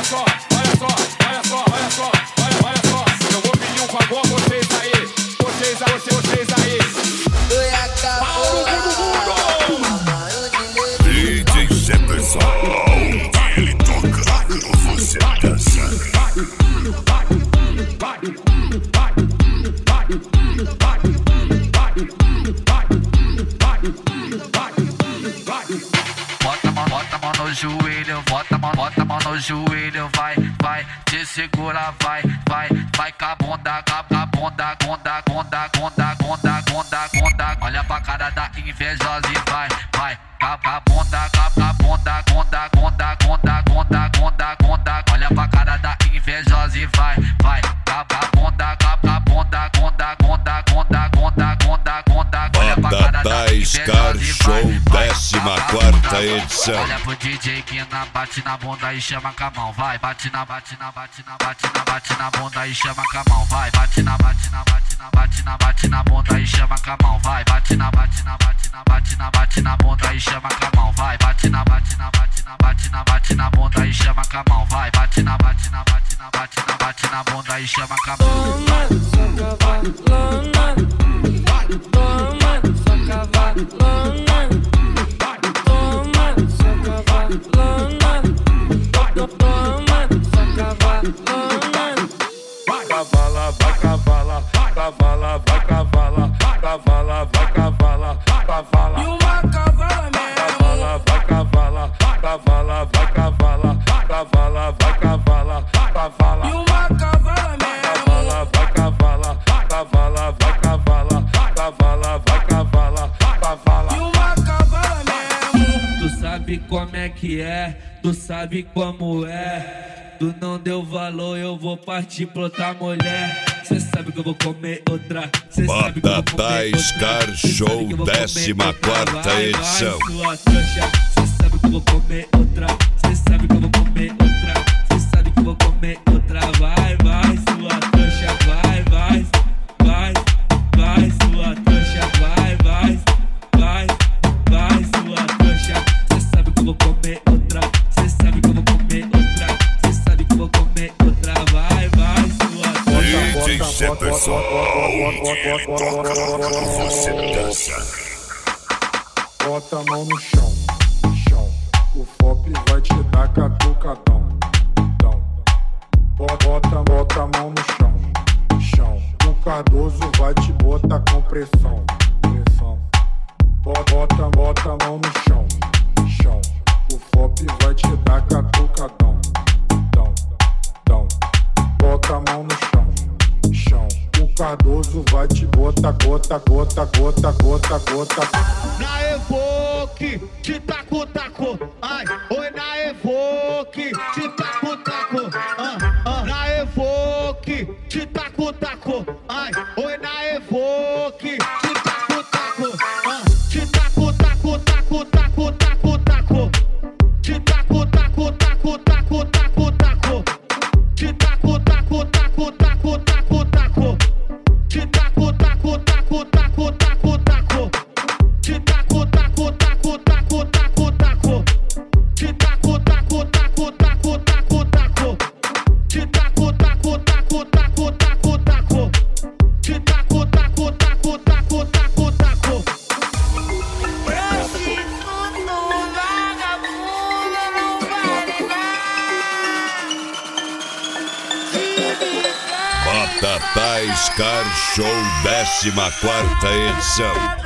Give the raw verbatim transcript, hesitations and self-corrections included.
só, olha só, olha só, olha só, olha, olha só. Eu vou pedir um favor a vocês aí, vocês, vocês, vocês aí. D J Jefferson, ele toca, você dança. Bota a mão, bota a mão no joelho, bota a mão, bota a mão no joelho, vai, vai, te segura, vai, vai, vai com a bunda, com a bunda, bunda, bunda, bunda, bunda, bunda, bunda, olha pra cara da invejosa e vai, vai, com a bunda, com a bunda, bunda, bunda, bunda, bunda, bunda, bunda, olha pra cara da invejosa e vai, vai, com a bunda, com a bunda, bunda, bunda, bunda, bunda, bunda, bunda, olha pra cara da invejosa e vai, décima quarta edição. Olha pro D J que na bate na bunda e chama com a mão, vai, bate na, bate na, bate na, bate na, bate na bunda e chama com a mão, vai, bate na, bate na, bate na, bate na, bate na bunda e chama com a mão, vai, bate na, bate na, bate na, bate na, bate na bunda e chama com a mão, vai, bate na, bate na, bate na, bate na, bate na bunda e chama com a mão, vai, bate na, bate na, bate na, bate na, bate na bunda e chama com a mão. Toma, só cavalona. Toma, só cavalona. Toma, só cavalona. Cavala, vai cavala, cavala, vai cavala, cavala, vai cavala, cavala. E uma cavala mesmo. Cavala, vai cavala, cavala, vai cavala, cavala, vai cavala, cavala. E uma cavala mesmo. Cavala, vai cavala, cavala, vai cavala, cavala, vai cavala, cavala. E uma cavala mesmo. Tu sabe como é que é, tu sabe como é. Tu não deu valor, eu vou partir pra outra mulher. Cê sabe que eu vou comer outra. Cê sabe que eu vou comer outra. Scar Show, décima quarta edição. Sua trouxa, cê sabe que eu vou comer outra. Cê sabe que eu vou comer outra. Cê sabe que eu vou comer outra. Vai, vai, sua trouxa, vai, vai, vai, vai, sua trouxa, vai, vai, vai, vai, sua trouxa. Cê sabe que eu vou comer outra. Cê sabe que eu vou comer outra. Cê sabe que eu vou comer outra. Vai, vai, sua trouxa. D J Jefferson, ele toca, você dança. Bota a mão no chão, chão. O Fop vai te dar catucadão, dão. Bota, bota a mão no chão, chão. O Cardoso vai te botar com pressão, pressão. Bota, bota a mão no chão, chão. O Fop vai te dar catucadão, dão, dão. Bota a mão no chão, chão. O Cardoso vai te botar, gota, gota, gota, gota, gota. Na Evoque, te taco, taco, ai, oi na Evoque, te taco, taco, ah, ah. Na Evoque, te taco, taco, ai, oi na Evoque, te taco, taco, ah, te taco, taco, taco, taco, taco, taco, te taco, taco, taco, taco, taco, taco, te taco, taco, taco, taco, taco, taco, te taco, taco, taco, taco, taco, taco. Te taco, taco, taco, taco, taco, taco. Te taco, taco, taco, taco, taco, taco. Te taco, taco, taco, taco, taco, taco. Te taco, taco, taco, taco, taco, taco. Prostituto, vagabundo, não vale nada. Bota Scar Show, décima quarta edição.